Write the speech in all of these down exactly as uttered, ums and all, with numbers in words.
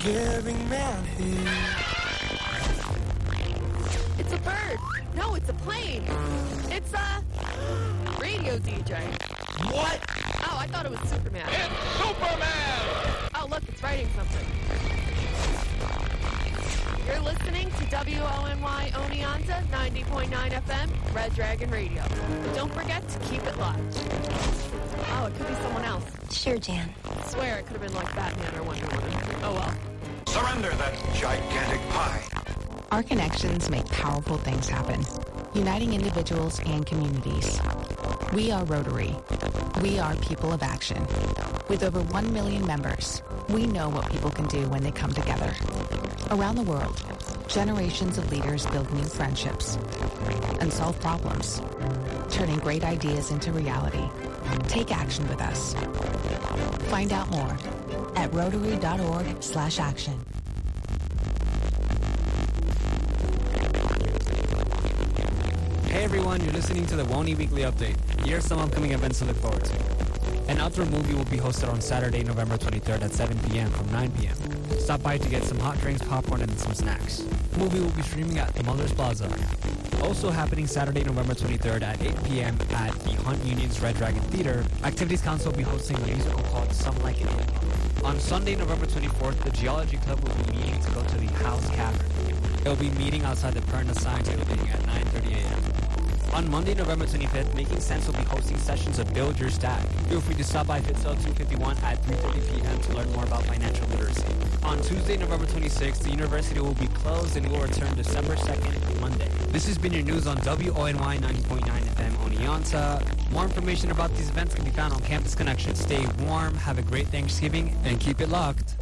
forgiving man here. It's a bird. No, it's a plane. It's a radio D J. What? Oh, I thought it was Superman. It's Superman! Oh, look, it's writing something. You're listening to W O N Y Oneonta ninety point nine F M, Red Dragon Radio. But don't forget to keep it locked. Oh, it could be someone else. Sure, Jan. I swear it could have been like Batman or Wonder Woman. Oh, well. Surrender that gigantic pie. Our connections make powerful things happen, uniting individuals and communities. We are Rotary. We are people of action. With over one million members, we know what people can do when they come together. Around the world, generations of leaders build new friendships and solve problems, turning great ideas into reality. Take action with us. Find out more at rotary.org slash action. Hey everyone, you're listening to the W O N Y Weekly Update. Here's some upcoming events to look forward to. An outdoor movie will be hosted on Saturday, November twenty-third at seven p.m. from nine p.m. Stop by to get some hot drinks, popcorn, and some snacks. The movie will be streaming at the Muller's Plaza. Also happening Saturday, November twenty-third at eight p.m. at the Hunt Union's Red Dragon Theater, Activities Council will be hosting a musical called Some Like It. On Sunday, November twenty-fourth, the Geology Club will be meeting to go to the House Cavern. They'll be meeting outside the Perna Science Building at nine thirty a.m. On Monday, November twenty-fifth, Making Sense will be hosting sessions of Build Your Stack. Feel free to stop by Fitzell two fifty-one at three thirty p.m. to learn more about financial literacy. On Tuesday, November twenty-sixth, the university will be closed and will return December second, Monday. This has been your news on W O N Y ninety point nine F M Oneonta. More information about these events can be found on Campus Connection. Stay warm, have a great Thanksgiving, and keep it locked.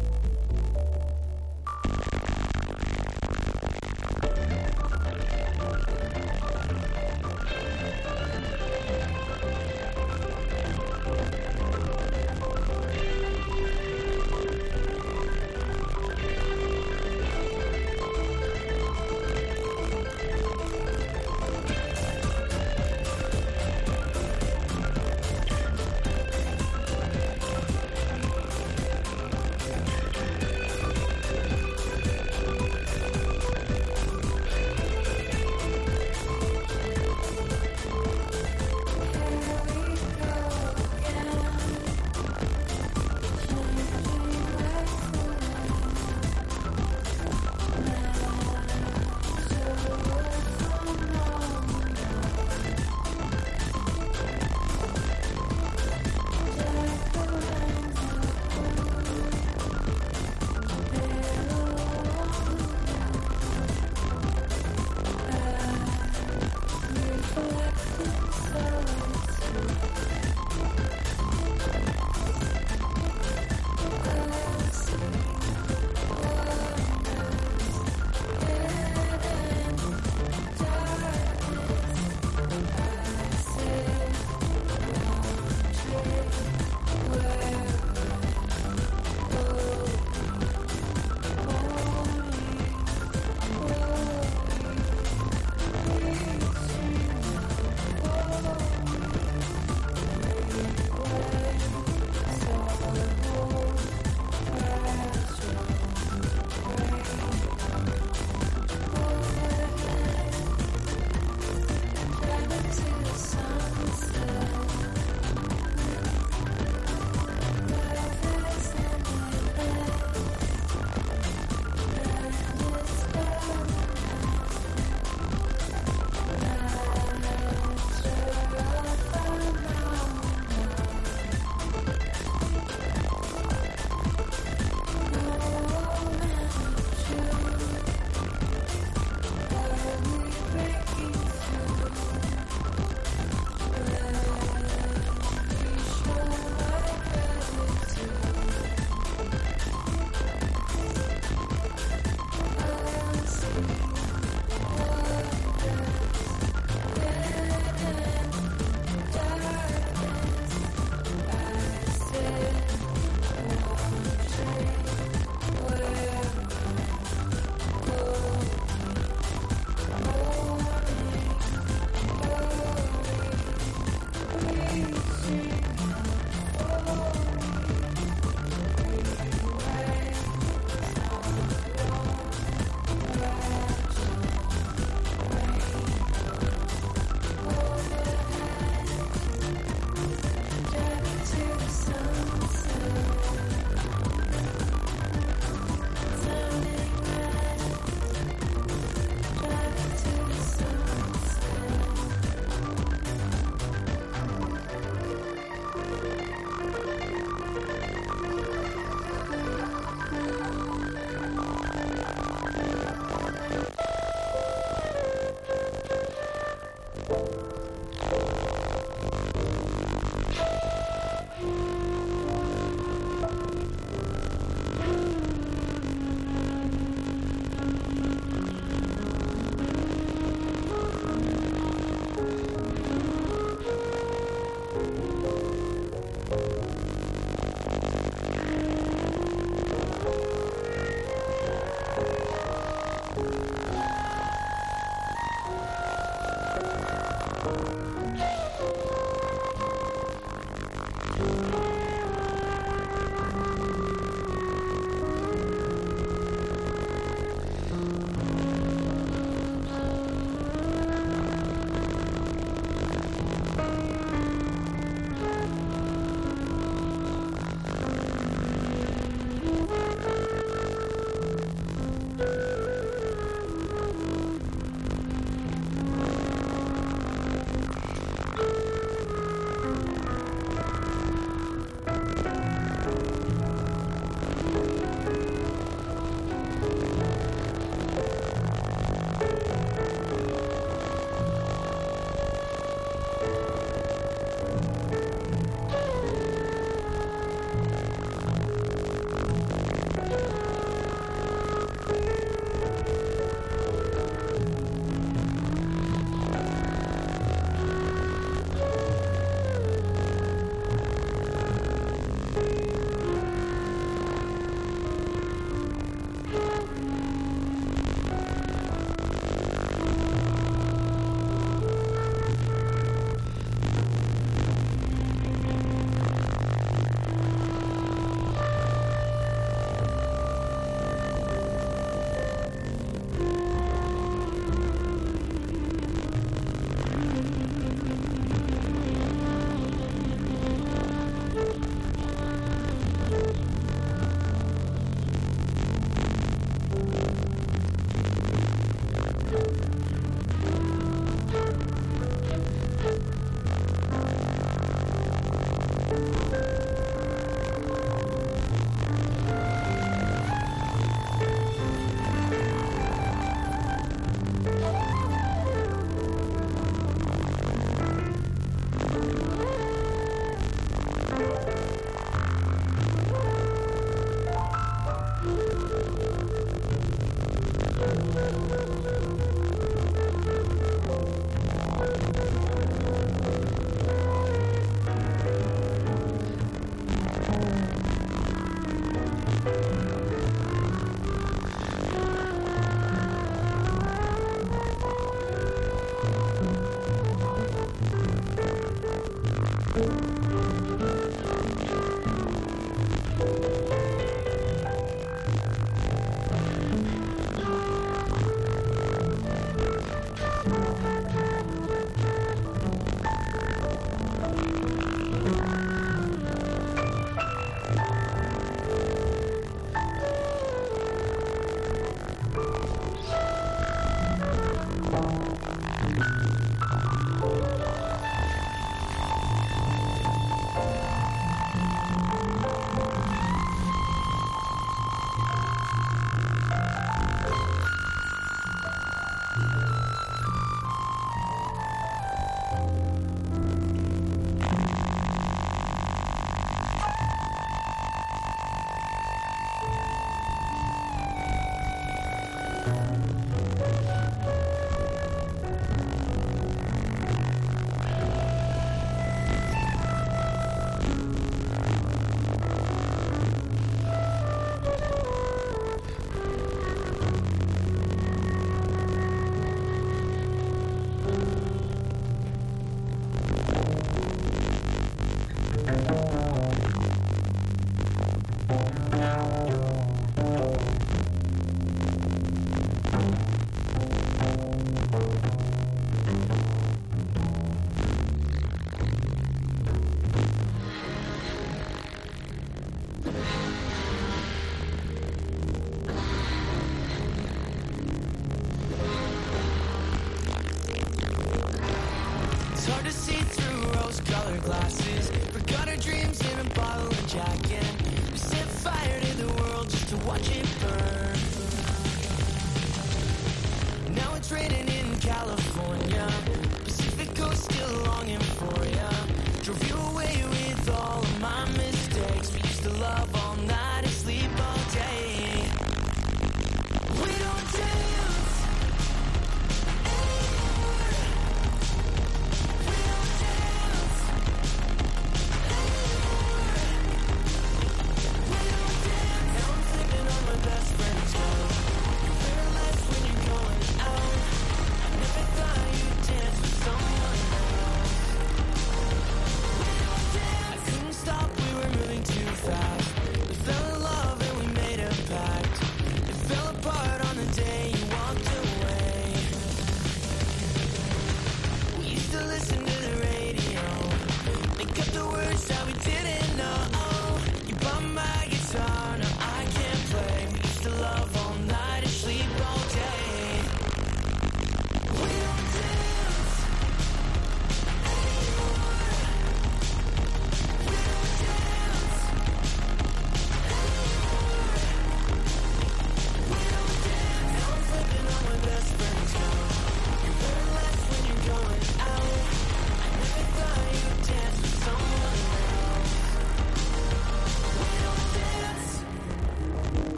Now I'm sleeping on my bed.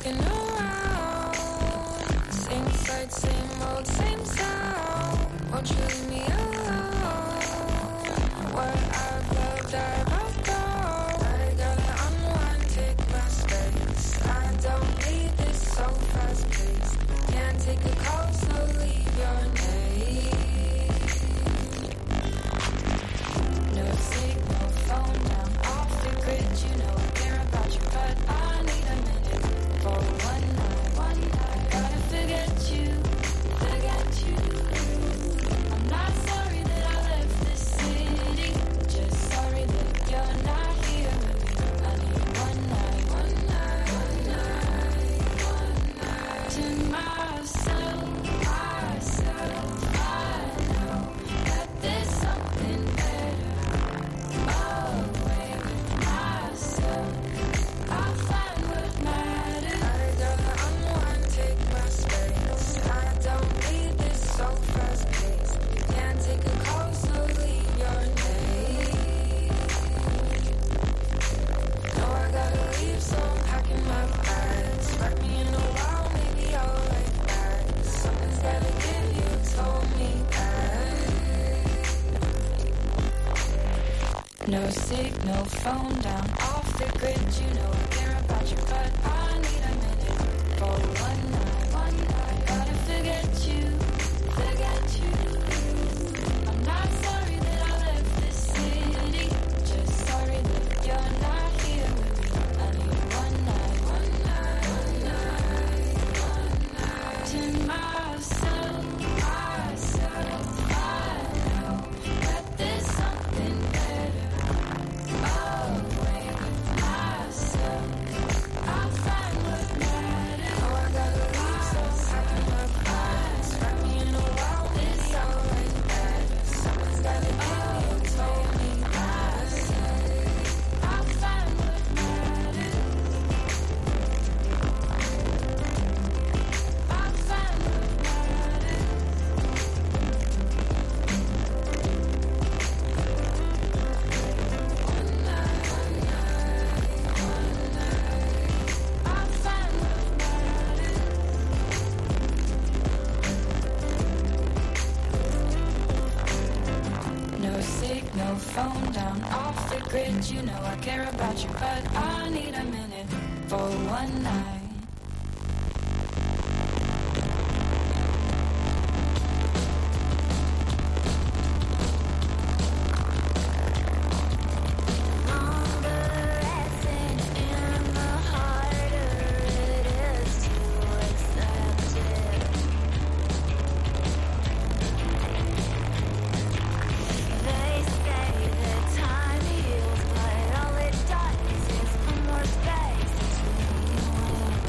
looking around. Same sight, same old, same sound. Won't you leave me alone? What I've loved, I've outgrown. I gotta unwind, take my space. I don't need this so fast paced. Can't take a call, so leave your name. No signal, phone down, off the grid. You know I care about you, but I need a minute for one night, one night. Gotta forget you, forget you. I'm not sorry that I left this city, just sorry that you're not here with me. I need one night, one night, one night, one night to myself, myself. I know that there's something better. Away with myself, I'll find what matters. I gotta unwind, take my space. I don't need this so fast paced. Can't take a call, so leave your name. No, I gotta leave, so I'm packing my bags. Wrap me in a while, maybe I'll like that. Something's gotta give, you told me that. No signal, phone down, off the grid. You know I care about you, but I need a minute for one night, one night. Gotta forget you, forget you. I'm not sorry that I left this city, just sorry that you're not here with me. I need one night, one night, one night, one night to myself, myself. I know that there's something better. Away with myself, I'll find what matters. Oh, I gotta leave, so packing my bags. Wrap me in a while, it's always better. Someone's gotta give, you told me that. I'll find what matters. I'll find what matters. One night, one night, one night. I'll find what matters. No signal, phone down, off the grid. You know I care about you, but I need a minute for one night. Longer essence in the harder it is to accept it. They say that time heals, but all it does is put more space between you and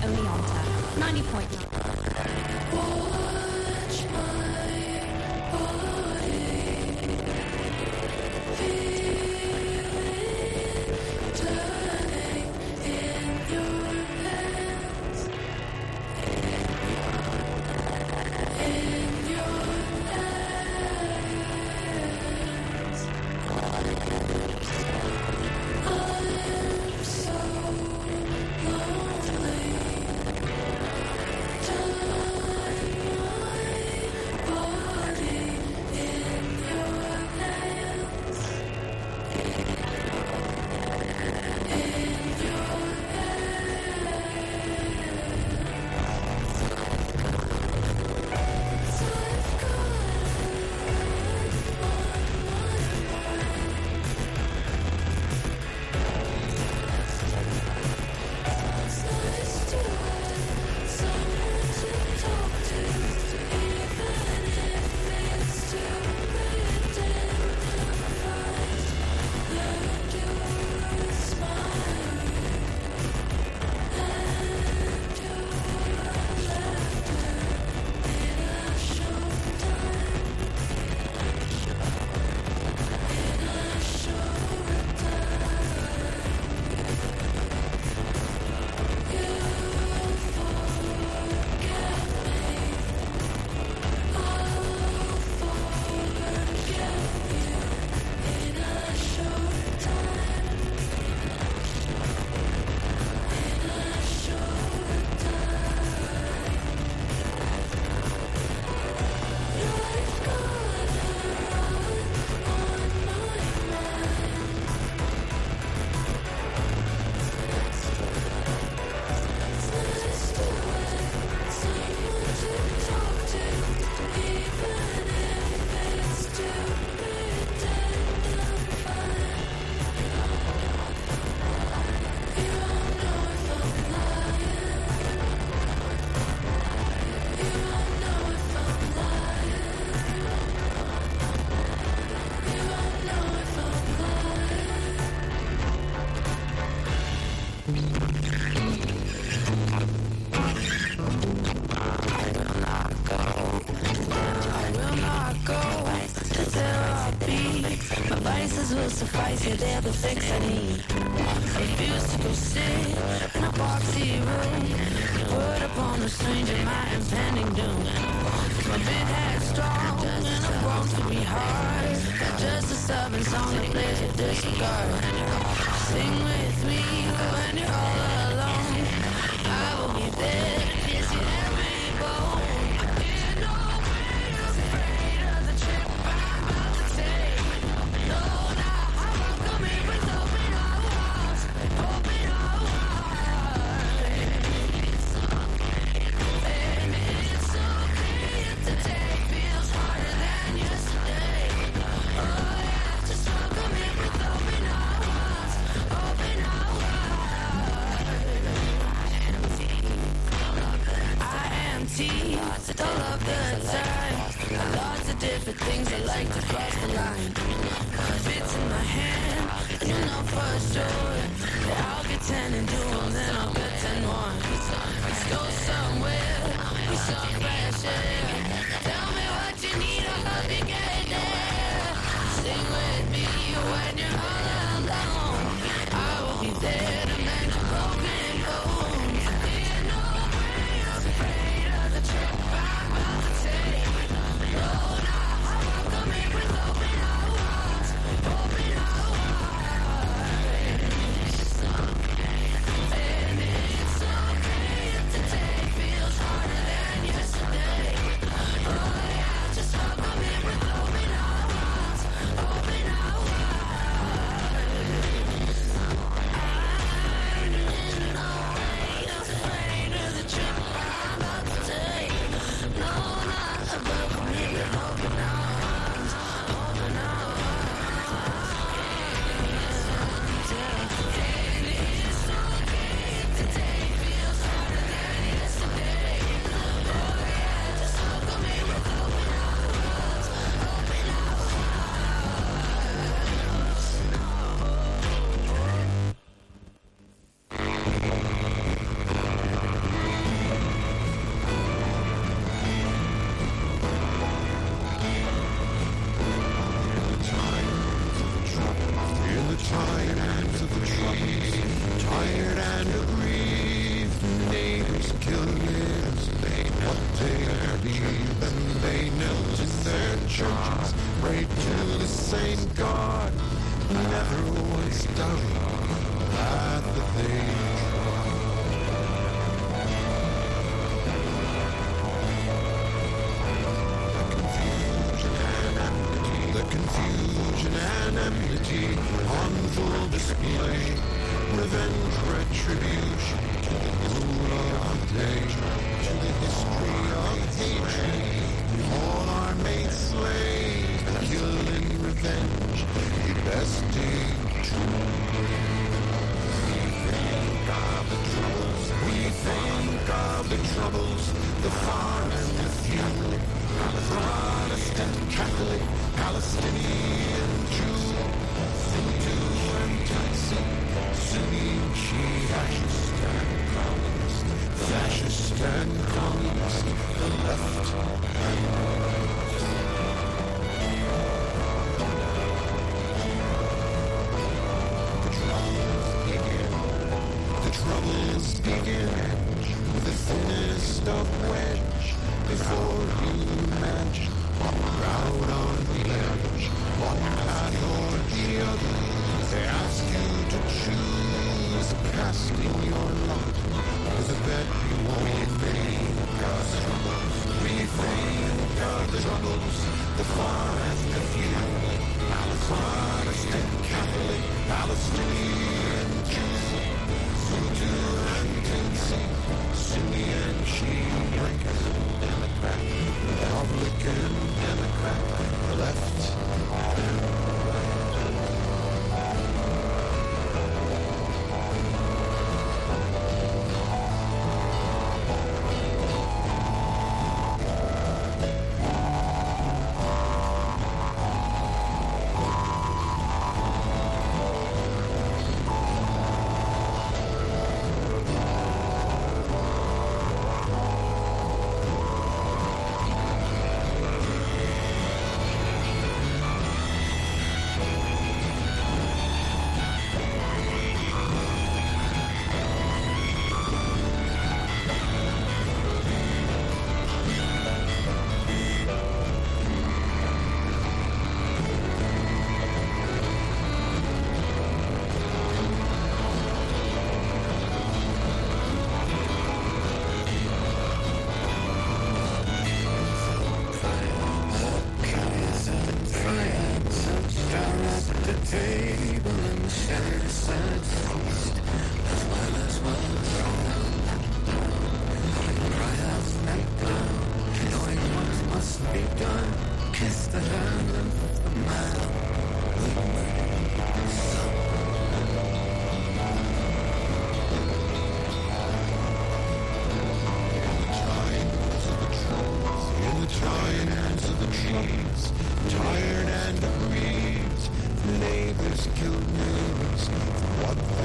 Oneonta, ninety point nine. Will suffice, yeah, they're the fix I need. Refuse to go sit in a boxy room. Put upon the stranger my impending doom. I'm a bit headstrong and I've grown to be hard. Just a stubborn song that plays with disregard. Sing with me when you're all alone. I will be there to kiss your every bone. In no way I'm afraid of the trip I'm about to take. No, all of the time. Lots of different things I like to cross the line. Fits in my hand, and you know for sure that I'll get ten and do them, then I'll get ten more. Let's go somewhere, be some fresh air. Tell me what you need, I'll help you get there. Sing with me when you're all alone. I will be there to mend your broken bones. In no way I'm afraid of the trip I'm about to take. No, no, I welcome it with open arms, open arms. And it's okay if today feels harder than yesterday. Oh yeah, just welcome it with open thank God, never was doubting that the they The confusion and enmity on full display. Revenge, retribution to the rule of day, to the history of hatred. All our mates slay, killing revenge, the best dig true. We think of the troubles, we think of the troubles, the far and the few. Protestant, Catholic, Palestinian, Jew, Hindu and Tutsi, Sunni, Shia, fascist and communist, fascist and communist, the left and the right. The troubles begin, the troubles begin, with the thinnest of wedge, before you imagine one crowd on the edge, one path or the other. They ask you to choose, casting your lot with a bet you won't make. Cause troubles, we think of the troubles, the far and the few. Protestant, Catholic, Palestinian, Jew, Hutu and Tutsi, Sunni and Shia, Democrat, Republican, Democrat, the left and the right. Tired and aggrieved, neighbors killed neighbors. What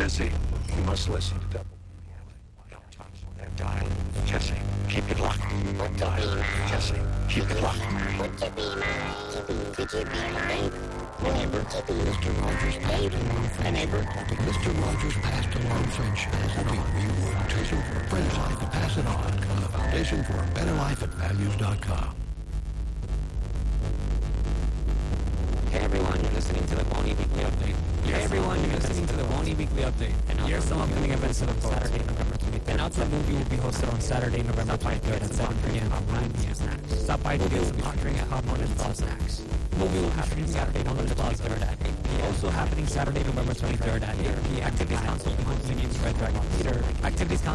Jesse, you must listen to Double. Dial Jesse, keep it locked. Dial Jesse, keep it locked. Would you be my, could you be my neighbor? A neighbor, Mister Rogers passed along a neighbor. Mister Rogers passed along friendship, hoping we would take him for a friend's life and pass it on on the Foundation for a Better Life at values dot com. Hey everyone, you're listening to the Woney Weekly Update. Hey everyone, you're listening to the Woney Weekly Update. And here's some upcoming events to look forward to. An outdoor movie will be hosted on Saturday, November twenty-third at seven p.m. and nine p.m. Stop by to get some hot drinks, popcorn, and soft snacks. Movie will happen Saturday, November twenty-third at eight p.m. Also happening Saturday, November twenty-third at eight p.m. Activities Council behind Red Dragon Theater. Activities Council